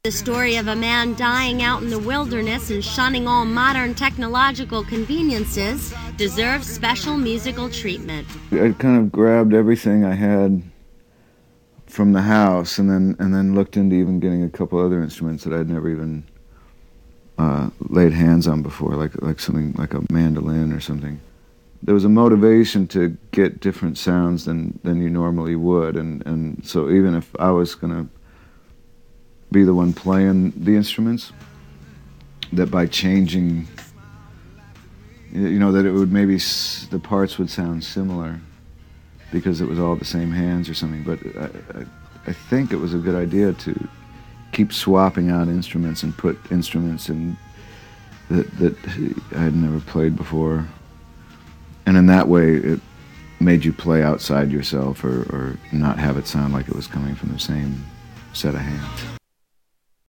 The story of a man dying out in the wilderness and shunning all modern technological conveniences deserves special musical treatment. I kind of grabbed everything I had from the house and then looked into even getting a couple other instruments that I'd never even laid hands on before, like something like a mandolin or something. There was a motivation to get different sounds than you normally would, and so even if I was going to be the one playing the instruments, that by changing, that it would maybe the parts would sound similar because it was all the same hands or something. But I think it was a good idea to keep swapping out instruments and put instruments in that I had never played before, and in that way it made you play outside yourself or not have it sound like it was coming from the same set of hands.